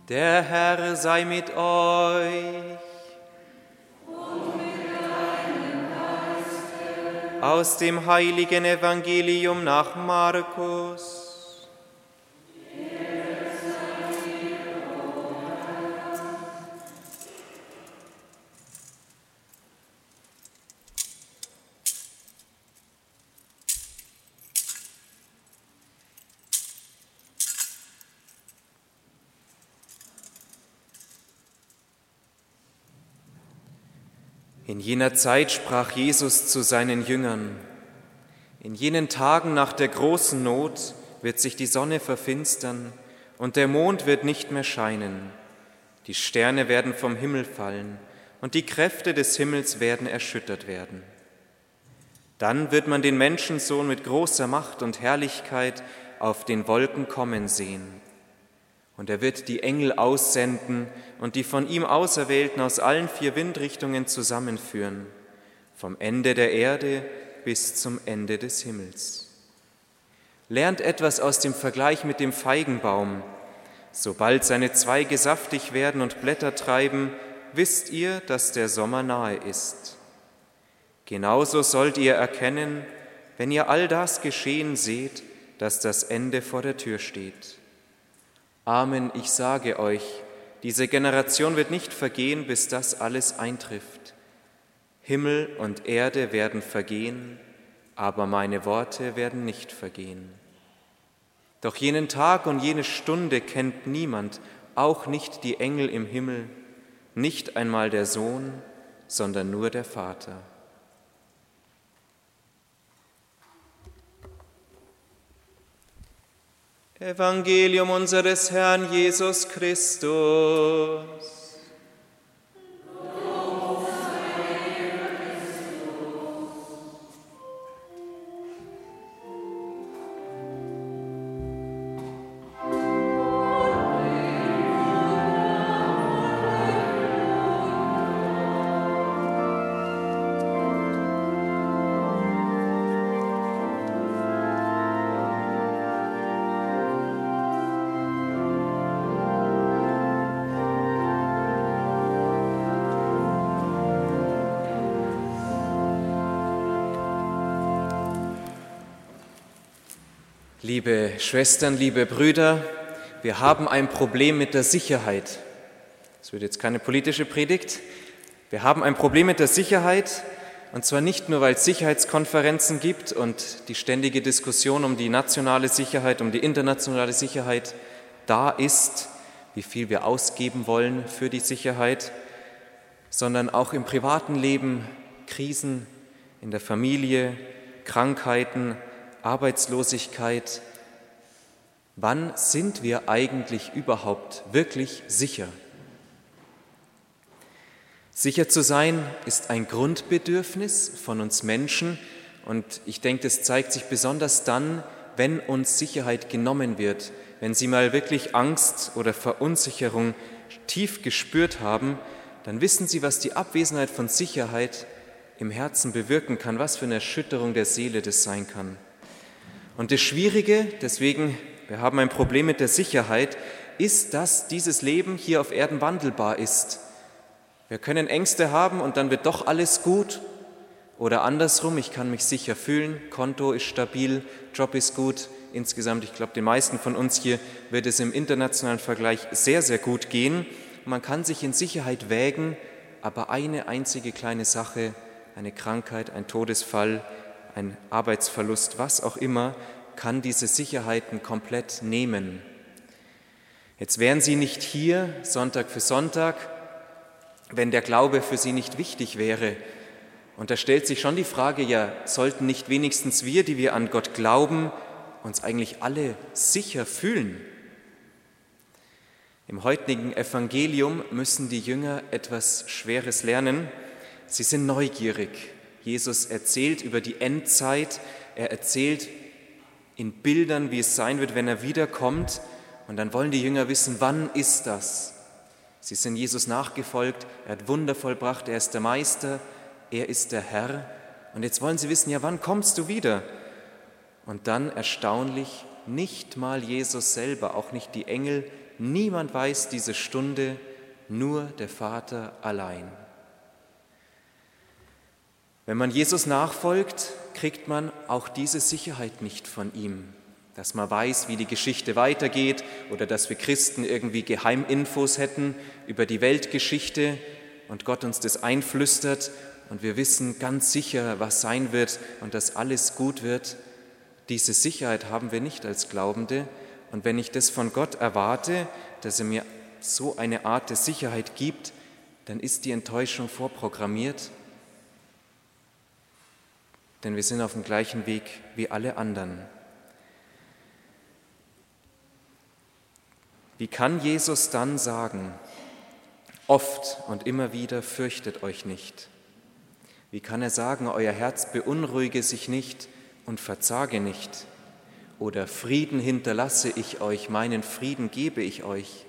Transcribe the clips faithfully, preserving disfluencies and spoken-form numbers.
Der Herr sei mit euch. Und mit deinem Geiste. Aus dem heiligen Evangelium nach Markus. In jener Zeit sprach Jesus zu seinen Jüngern: In jenen Tagen nach der großen Not wird sich die Sonne verfinstern und der Mond wird nicht mehr scheinen. Die Sterne werden vom Himmel fallen und die Kräfte des Himmels werden erschüttert werden. Dann wird man den Menschensohn mit großer Macht und Herrlichkeit auf den Wolken kommen sehen. Und er wird die Engel aussenden und die von ihm Auserwählten aus allen vier Windrichtungen zusammenführen, vom Ende der Erde bis zum Ende des Himmels. Lernt etwas aus dem Vergleich mit dem Feigenbaum. Sobald seine Zweige saftig werden und Blätter treiben, wisst ihr, dass der Sommer nahe ist. Genauso sollt ihr erkennen, wenn ihr all das geschehen seht, dass das Ende vor der Tür steht. Amen, ich sage euch, diese Generation wird nicht vergehen, bis das alles eintrifft. Himmel und Erde werden vergehen, aber meine Worte werden nicht vergehen. Doch jenen Tag und jene Stunde kennt niemand, auch nicht die Engel im Himmel, nicht einmal der Sohn, sondern nur der Vater. Evangelium unseres Herrn Jesus Christus. Liebe Schwestern, liebe Brüder, wir haben ein Problem mit der Sicherheit. Das wird jetzt keine politische Predigt. Wir haben ein Problem mit der Sicherheit, und zwar nicht nur, weil es Sicherheitskonferenzen gibt und die ständige Diskussion um die nationale Sicherheit, um die internationale Sicherheit da ist, wie viel wir ausgeben wollen für die Sicherheit, sondern auch im privaten Leben Krisen in der Familie, Krankheiten, Arbeitslosigkeit. Wann sind wir eigentlich überhaupt wirklich sicher? Sicher zu sein ist ein Grundbedürfnis von uns Menschen, und ich denke, das zeigt sich besonders dann, wenn uns Sicherheit genommen wird, wenn Sie mal wirklich Angst oder Verunsicherung tief gespürt haben, dann wissen Sie, was die Abwesenheit von Sicherheit im Herzen bewirken kann, was für eine Erschütterung der Seele das sein kann. Und das Schwierige, deswegen, wir haben ein Problem mit der Sicherheit, ist, dass dieses Leben hier auf Erden wandelbar ist. Wir können Ängste haben und dann wird doch alles gut. Oder andersrum, ich kann mich sicher fühlen, Konto ist stabil, Job ist gut. Insgesamt, ich glaube, den meisten von uns hier wird es im internationalen Vergleich sehr, sehr gut gehen. Man kann sich in Sicherheit wägen, aber eine einzige kleine Sache, eine Krankheit, ein Todesfall, ein Arbeitsverlust, was auch immer, kann diese Sicherheiten komplett nehmen. Jetzt wären Sie nicht hier, Sonntag für Sonntag, wenn der Glaube für Sie nicht wichtig wäre. Und da stellt sich schon die Frage, ja, sollten nicht wenigstens wir, die wir an Gott glauben, uns eigentlich alle sicher fühlen? Im heutigen Evangelium müssen die Jünger etwas Schweres lernen. Sie sind neugierig. Jesus erzählt über die Endzeit, er erzählt in Bildern, wie es sein wird, wenn er wiederkommt. Und dann wollen die Jünger wissen, wann ist das? Sie sind Jesus nachgefolgt, er hat Wunder vollbracht, er ist der Meister, er ist der Herr. Und jetzt wollen sie wissen, ja, wann kommst du wieder? Und dann erstaunlich, nicht mal Jesus selber, auch nicht die Engel, Niemand weiß diese Stunde, nur der Vater allein. Wenn man Jesus nachfolgt, kriegt man auch diese Sicherheit nicht von ihm, dass man weiß, wie die Geschichte weitergeht oder dass wir Christen irgendwie Geheiminfos hätten über die Weltgeschichte und Gott uns das einflüstert und wir wissen ganz sicher, was sein wird und dass alles gut wird. Diese Sicherheit haben wir nicht als Glaubende. Und wenn ich das von Gott erwarte, dass er mir so eine Art der Sicherheit gibt, dann ist die Enttäuschung vorprogrammiert. Denn wir sind auf dem gleichen Weg wie alle anderen. Wie kann Jesus dann sagen, oft und immer wieder, fürchtet euch nicht? Wie kann er sagen, euer Herz beunruhige sich nicht und verzage nicht? Oder Frieden hinterlasse ich euch, meinen Frieden gebe ich euch?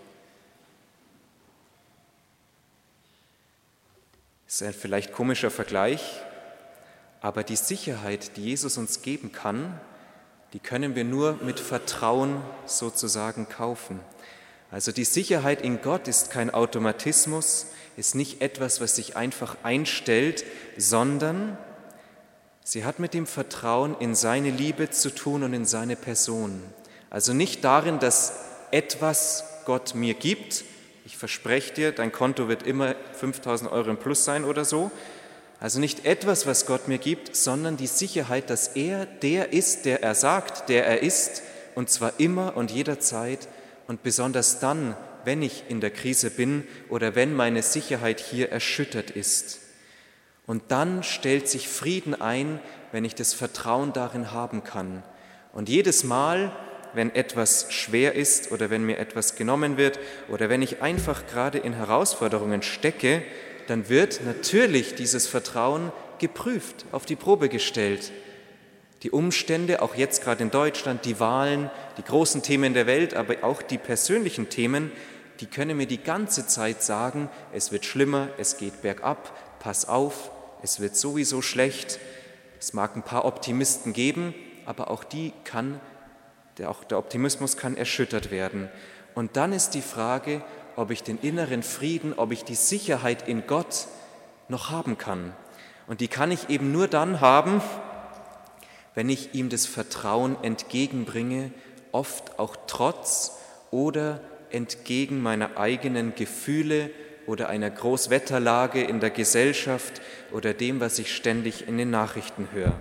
Das ist ein vielleicht komischer Vergleich, aber die Sicherheit, die Jesus uns geben kann, die können wir nur mit Vertrauen sozusagen kaufen. Also die Sicherheit in Gott ist kein Automatismus, ist nicht etwas, was sich einfach einstellt, sondern sie hat mit dem Vertrauen in seine Liebe zu tun und in seine Person. Also nicht darin, dass etwas Gott mir gibt. Ich verspreche dir, dein Konto wird immer fünftausend Euro im Plus sein oder so. Also nicht etwas, was Gott mir gibt, sondern die Sicherheit, dass er der ist, der er sagt, der er ist, und zwar immer und jederzeit und besonders dann, wenn ich in der Krise bin oder wenn meine Sicherheit hier erschüttert ist. Und dann stellt sich Frieden ein, wenn ich das Vertrauen darin haben kann. Und jedes Mal, wenn etwas schwer ist oder wenn mir etwas genommen wird oder wenn ich einfach gerade in Herausforderungen stecke, dann wird natürlich dieses Vertrauen geprüft, auf die Probe gestellt. Die Umstände, auch jetzt gerade in Deutschland, die Wahlen, die großen Themen der Welt, aber auch die persönlichen Themen, die können mir die ganze Zeit sagen, es wird schlimmer, es geht bergab, pass auf, es wird sowieso schlecht. Es mag ein paar Optimisten geben, aber auch die kann, der, auch der Optimismus kann erschüttert werden. Und dann ist die Frage, ob ich den inneren Frieden, ob ich die Sicherheit in Gott noch haben kann. Und die kann ich eben nur dann haben, wenn ich ihm das Vertrauen entgegenbringe, oft auch trotz oder entgegen meiner eigenen Gefühle oder einer Großwetterlage in der Gesellschaft oder dem, was ich ständig in den Nachrichten höre.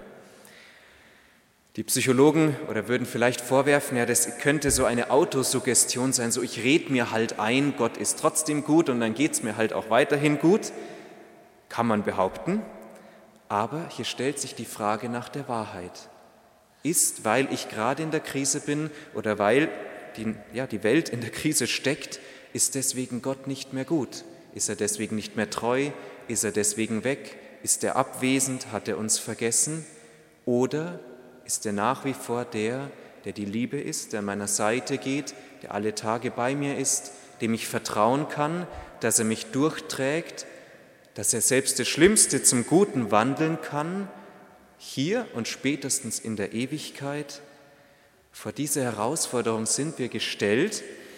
Die Psychologen oder würden vielleicht vorwerfen, ja, das könnte so eine Autosuggestion sein, so ich rede mir halt ein, Gott ist trotzdem gut und dann geht es mir halt auch weiterhin gut, kann man behaupten. Aber hier stellt sich die Frage nach der Wahrheit. Ist, weil ich gerade in der Krise bin oder weil die, ja, die Welt in der Krise steckt, ist deswegen Gott nicht mehr gut? Ist er deswegen nicht mehr treu? Ist er deswegen weg? Ist er abwesend? Hat er uns vergessen? Oder ist er nach wie vor der, der die Liebe ist, der an meiner Seite geht, der alle Tage bei mir ist, dem ich vertrauen kann, dass er mich durchträgt, dass er selbst das Schlimmste zum Guten wandeln kann, hier und spätestens in der Ewigkeit? Vor diese Herausforderung sind wir gestellt,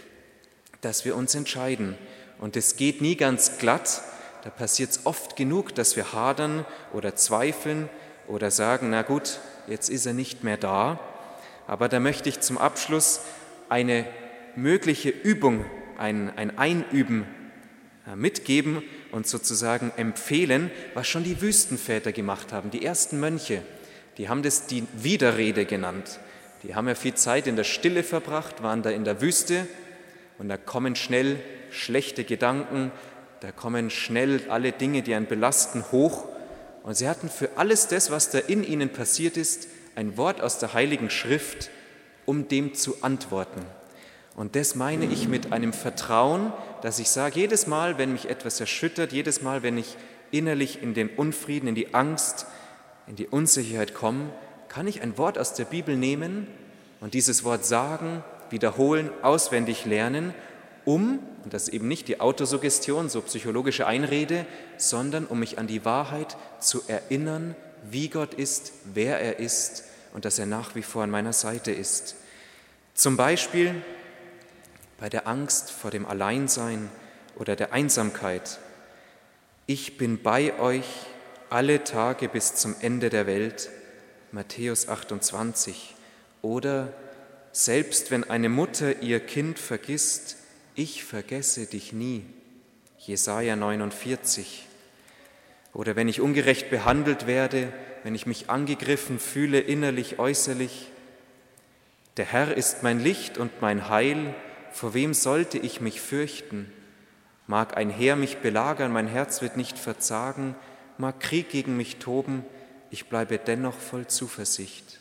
dass wir uns entscheiden. Und es geht nie ganz glatt, da passiert es oft genug, dass wir hadern oder zweifeln oder sagen, na gut, jetzt ist er nicht mehr da. Aber da möchte ich zum Abschluss eine mögliche Übung, ein, ein Einüben mitgeben und sozusagen empfehlen, was schon die Wüstenväter gemacht haben. Die ersten Mönche, die haben das die Widerrede genannt. Die haben ja viel Zeit in der Stille verbracht, waren da in der Wüste und da kommen schnell schlechte Gedanken, da kommen schnell alle Dinge, die einen belasten, hoch. Und sie hatten für alles das, was da in ihnen passiert ist, ein Wort aus der Heiligen Schrift, um dem zu antworten. Und das meine ich mit einem Vertrauen, dass ich sage, jedes Mal, wenn mich etwas erschüttert, jedes Mal, wenn ich innerlich in den Unfrieden, in die Angst, in die Unsicherheit komme, kann ich ein Wort aus der Bibel nehmen und dieses Wort sagen, wiederholen, auswendig lernen, um, und das ist eben nicht die Autosuggestion, so psychologische Einrede, sondern um mich an die Wahrheit zu erinnern, wie Gott ist, wer er ist und dass er nach wie vor an meiner Seite ist. Zum Beispiel bei der Angst vor dem Alleinsein oder der Einsamkeit. Ich bin bei euch alle Tage bis zum Ende der Welt, Matthäus achtundzwanzig. Oder selbst wenn eine Mutter ihr Kind vergisst, ich vergesse dich nie, Jesaja neunundvierzig. Oder wenn ich ungerecht behandelt werde, wenn ich mich angegriffen fühle, innerlich, äußerlich, der Herr ist mein Licht und mein Heil, vor wem sollte ich mich fürchten? Mag ein Heer mich belagern, mein Herz wird nicht verzagen, mag Krieg gegen mich toben, ich bleibe dennoch voll Zuversicht.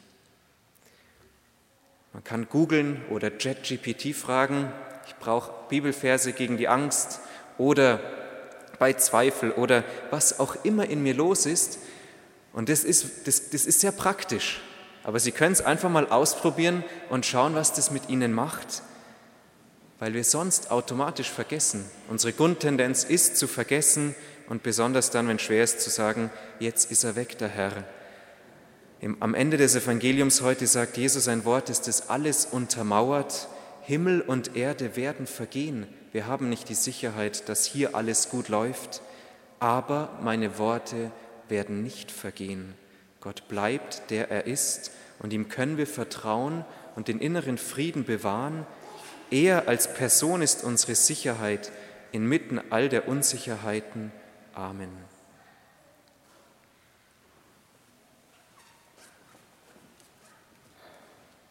Man kann googeln oder ChatGPT fragen, ich brauche Bibelverse gegen die Angst oder bei Zweifel oder was auch immer in mir los ist. Und das ist, das, das ist sehr praktisch. Aber Sie können es einfach mal ausprobieren und schauen, was das mit Ihnen macht, weil wir sonst automatisch vergessen. Unsere Grundtendenz ist zu vergessen und besonders dann, wenn es schwer ist, zu sagen, jetzt ist er weg, der Herr. Im, am Ende des Evangeliums heute sagt Jesus ein Wort, das das alles untermauert. Himmel und Erde werden vergehen. Wir haben nicht die Sicherheit, dass hier alles gut läuft, aber meine Worte werden nicht vergehen. Gott bleibt, der er ist, und ihm können wir vertrauen und den inneren Frieden bewahren. Er als Person ist unsere Sicherheit inmitten all der Unsicherheiten. Amen.